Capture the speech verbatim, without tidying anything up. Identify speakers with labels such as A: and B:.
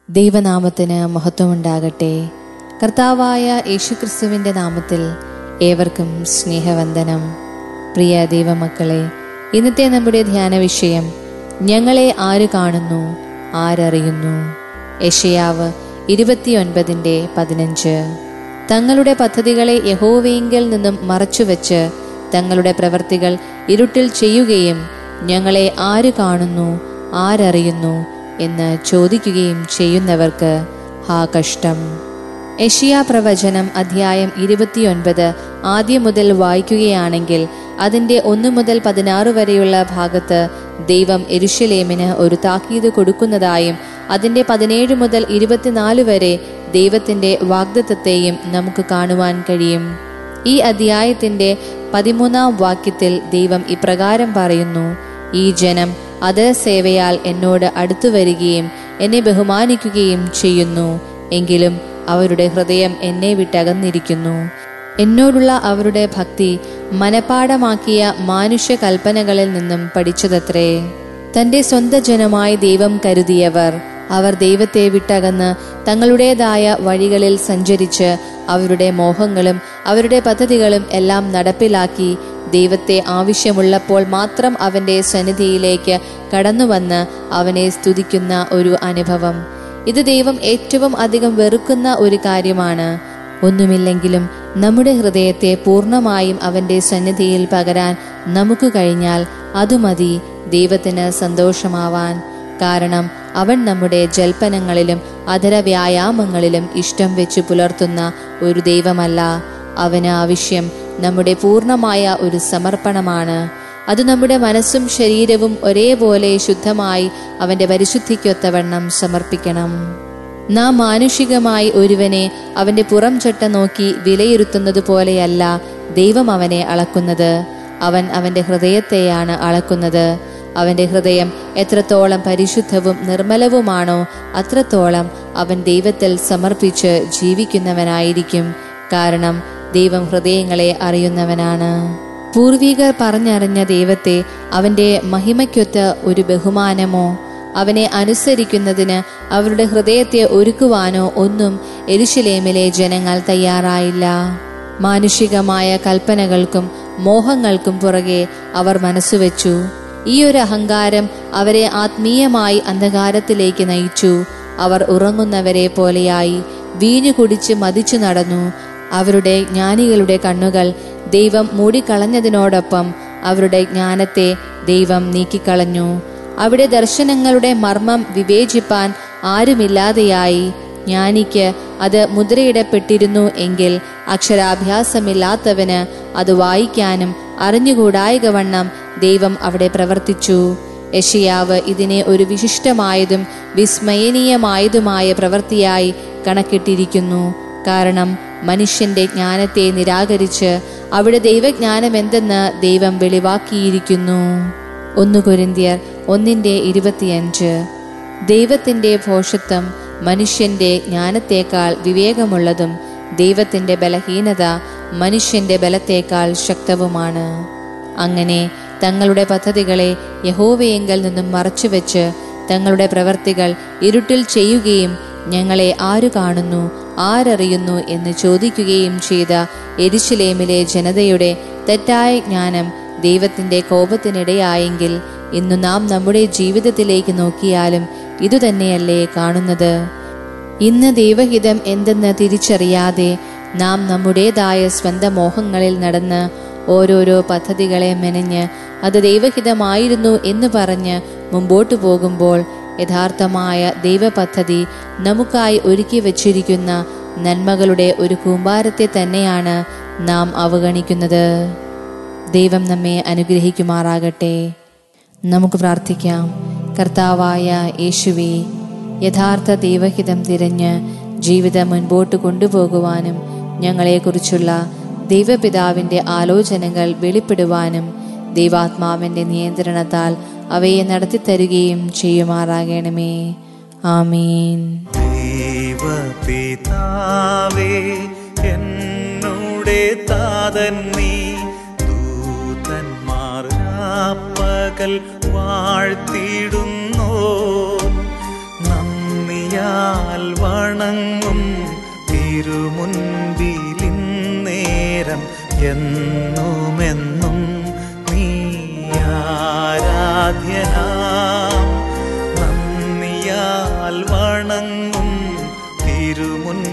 A: ദൈവനാമത്തിന് മഹത്വമുണ്ടാകട്ടെ. കർത്താവായ യേശുക്രിസ്തുവിൻ്റെ നാമത്തിൽ ഏവർക്കും സ്നേഹവന്ദനം. പ്രിയ ദൈവമക്കളെ, ഇന്നത്തെ നമ്മുടെ ധ്യാന വിഷയം ഞങ്ങളെ ആര് കാണുന്നു, ആരറിയുന്നു. യെശയ്യാവ് ഇരുപത്തിയൊൻപതിൻ്റെ പതിനഞ്ച്. തങ്ങളുടെ പദ്ധതികളെ യഹോവയിങ്കൽ നിന്നും മറച്ചുവെച്ച് തങ്ങളുടെ പ്രവൃത്തികൾ ഇരുട്ടിൽ ചെയ്യുകയും ഞങ്ങളെ ആര് കാണുന്നു, ആരറിയുന്നു എന്ന് ചോദിക്കുകയും ചെയ്യുന്നവർക്ക് ഹാ കഷ്ടം. യെശയ്യാ പ്രവചനം അധ്യായം ഇരുപത്തിയൊൻപത് ആദ്യം മുതൽ വായിക്കുകയാണെങ്കിൽ അതിൻ്റെ ഒന്ന് മുതൽ പതിനാറ് വരെയുള്ള ഭാഗത്ത് ദൈവം യെരൂശലേമിന് ഒരു താക്കീത് കൊടുക്കുന്നതായും അതിൻ്റെ പതിനേഴ് മുതൽ ഇരുപത്തിനാല് വരെ ദൈവത്തിൻ്റെ വാഗ്ദത്തത്തെയും നമുക്ക് കാണുവാൻ കഴിയും. ഈ അധ്യായത്തിൻ്റെ പതിമൂന്നാം വാക്യത്തിൽ ദൈവം ഇപ്രകാരം പറയുന്നു: ഈ ജനം അതര സേവയാൽ എന്നോട് അടുത്തു വരികയും എന്നെ ബഹുമാനിക്കുകയും ചെയ്യുന്നു, എങ്കിലും അവരുടെ ഹൃദയം എന്നെ വിട്ടകന്നിരിക്കുന്നു. എന്നോടുള്ള അവരുടെ ഭക്തി മനപാഠമാക്കിയ മാനുഷ്യ കൽപ്പനകളിൽ നിന്നും പഠിച്ചതത്രേ. തൻ്റെ സ്വന്തം ജനമായി ദൈവം കരുതിയവർ അവർ ദൈവത്തെ വിട്ടകന്ന് തങ്ങളുടേതായ വഴികളിൽ സഞ്ചരിച്ച് അവരുടെ മോഹങ്ങളും അവരുടെ പദ്ധതികളും എല്ലാം നടപ്പിലാക്കി ദൈവത്തെ ആവശ്യമുള്ളപ്പോൾ മാത്രം അവൻ്റെ സന്നിധിയിലേക്ക് കടന്നുവന്ന് അവനെ സ്തുതിക്കുന്ന ഒരു അനുഭവം. ഇത് ദൈവം ഏറ്റവും അധികം വെറുക്കുന്ന ഒരു കാര്യമാണ്. ഒന്നുമില്ലെങ്കിലും നമ്മുടെ ഹൃദയത്തെ പൂർണ്ണമായും അവൻ്റെ സന്നിധിയിൽ പകരാൻ നമുക്ക് കഴിഞ്ഞാൽ അതു മതി ദൈവത്തിന് സന്തോഷമാവാൻ. കാരണം അവൻ നമ്മുടെ ജൽപ്പനങ്ങളിലും അധര വ്യായാമങ്ങളിലും ഇഷ്ടം വെച്ച് പുലർത്തുന്ന ഒരു ദൈവമല്ല. അവന് ആവശ്യം നമ്മുടെ പൂർണ്ണമായ ഒരു സമർപ്പണമാണ്. അത് നമ്മുടെ മനസ്സും ശരീരവും ഒരേപോലെ ശുദ്ധമായി അവൻ്റെ പരിശുദ്ധിക്കൊത്തവണ്ണം സമർപ്പിക്കണം. നാം മാനുഷികമായി ഒരുവനെ അവൻ്റെ പുറം ചട്ട നോക്കി വിലയിരുത്തുന്നത് പോലെയല്ല ദൈവം അവനെ അളക്കുന്നത്. അവൻ അവൻ്റെ ഹൃദയത്തെയാണ് അളക്കുന്നത്. അവൻ്റെ ഹൃദയം എത്രത്തോളം പരിശുദ്ധവും നിർമ്മലവുമാണോ അത്രത്തോളം അവൻ ദൈവത്തിൽ സമർപ്പിച്ച് ജീവിക്കുന്നവനായിരിക്കും. കാരണം ദൈവം ഹൃദയങ്ങളെ അറിയുന്നവനാണ്. പൂർവികർ പറഞ്ഞറിഞ്ഞ ദൈവത്തെ അവൻ്റെ മഹിമയ്ക്കൊത്ത് ഒരു ബഹുമാനമോ അവനെ അനുസരിക്കുന്നതിന് അവരുടെ ഹൃദയത്തെ ഒരുക്കുവാനോ ഒന്നും യെരൂശലേമിലെ ജനങ്ങൾ തയ്യാറായില്ല. മാനുഷികമായ കൽപ്പനകൾക്കും മോഹങ്ങൾക്കും പുറകെ അവർ മനസ്സുവെച്ചു. ഈ ഒരു അഹങ്കാരം അവരെ ആത്മീയമായി അന്ധകാരത്തിലേക്ക് നയിച്ചു. അവർ ഉറങ്ങുന്നവരെ പോലെയായി വീഞ്ഞു കുടിച്ച് മതിച്ചു നടന്നു. അവരുടെ ജ്ഞാനികളുടെ കണ്ണുകൾ ദൈവം മൂടിക്കളഞ്ഞതിനോടൊപ്പം അവരുടെ ജ്ഞാനത്തെ ദൈവം നീക്കിക്കളഞ്ഞു. അവിടെ ദർശനങ്ങളുടെ മർമ്മം വിവേചിപ്പാൻ ആരുമില്ലാതെയായി. ജ്ഞാനിക്ക് അത് മുദ്രയിടപ്പെട്ടിരുന്നു എങ്കിൽ അക്ഷരാഭ്യാസമില്ലാത്തവന് അത് വായിക്കാനും അറിഞ്ഞുകൂടായകവണ്ണം ദൈവം അവിടെ പ്രവർത്തിച്ചു. യെശയ്യാവ് ഇതിനെ ഒരു വിശിഷ്ടമായതും വിസ്മയനീയമായതുമായ പ്രവൃത്തിയായി കണക്കിട്ടിരിക്കുന്നു. കാരണം മനുഷ്യന്റെ ജ്ഞാനത്തെ നിരാകരിച്ച് അവിടെ ദൈവജ്ഞാനം എന്തെന്ന് ദൈവം വെളിവാക്കിയിരിക്കുന്നു. ഒന്ന് കൊരിന്ത്യർ ഒന്നിൻ്റെ ഇരുപത്തിയഞ്ച്. ദൈവത്തിൻ്റെ ഭോഷത്വം മനുഷ്യന്റെ ജ്ഞാനത്തേക്കാൾ വിവേകമുള്ളതും ദൈവത്തിൻ്റെ ബലഹീനത മനുഷ്യന്റെ ബലത്തേക്കാൾ ശക്തവുമാണ്. അങ്ങനെ തങ്ങളുടെ പദ്ധതികളെ യഹോവയെങ്കൽ നിന്നും മറച്ചുവെച്ച് തങ്ങളുടെ പ്രവർത്തികൾ ഇരുട്ടിൽ ചെയ്യുകയും ഞങ്ങളെ ആരു കാണുന്നു, ആരറിയുന്നു എന്ന് ചോദിക്കുകയും ചെയ്ത യെരൂശലേമിലെ ജനതയുടെ തെറ്റായ ജ്ഞാനം ദൈവത്തിൻ്റെ കോപത്തിനിടയായെങ്കിൽ ഇന്നു നാം നമ്മുടെ ജീവിതത്തിലേക്ക് നോക്കിയാലും ഇതുതന്നെയല്ലേ കാണുന്നത്? ഇന്ന് ദൈവഹിതം എന്തെന്ന് തിരിച്ചറിയാതെ നാം നമ്മുടേതായ സ്വന്തം മോഹങ്ങളിൽ നടന്ന് ഓരോരോ പദ്ധതികളെ മെനഞ്ഞ് അത് ദൈവഹിതമായിരുന്നു എന്ന് പറഞ്ഞ് മുമ്പോട്ടു പോകുമ്പോൾ യഥാർത്ഥമായ ദൈവപദ്ധതി നമുക്കായി ഒരുക്കി വച്ചിരിക്കുന്ന നന്മകളുടെ ഒരു കൂമ്പാരത്തെ തന്നെയാണ് നാം അവഗണിക്കുന്നത്. ദൈവം നമ്മെ അനുഗ്രഹിക്കുമാറാകട്ടെ. നമുക്ക് പ്രാർത്ഥിക്കാം. കർത്താവായ യേശുവേ, യഥാർത്ഥ ദൈവഹിതം തിരഞ്ഞ് ജീവിതം മുൻപോട്ട് കൊണ്ടുപോകുവാനും ഞങ്ങളെക്കുറിച്ചുള്ള ദൈവപിതാവിൻ്റെ ആലോചനകൾ വെളിപ്പെടുവാനും ദൈവാത്മാവിൻ്റെ നിയന്ത്രണത്താൽ അവയെ നടത്തിത്തരുകയും ചെയ്യുമാറാകണമേ. ആമീൻ.
B: ദൈവപിതാവേ, എന്നുടെ താതൻ നീ, ദൂതന്മാർ രാപ്പകൽ വാഴ്ത്തിടുന്നു. നന്ദിയാ നന്ദിയാൽ വണങ്ങും തിരുമുൻപിലിന്നേരം എന്നുമെന്നും നീ ആരാധ്യനാം. നന്ദിയാൽ വണങ്ങും തിരുമുൻ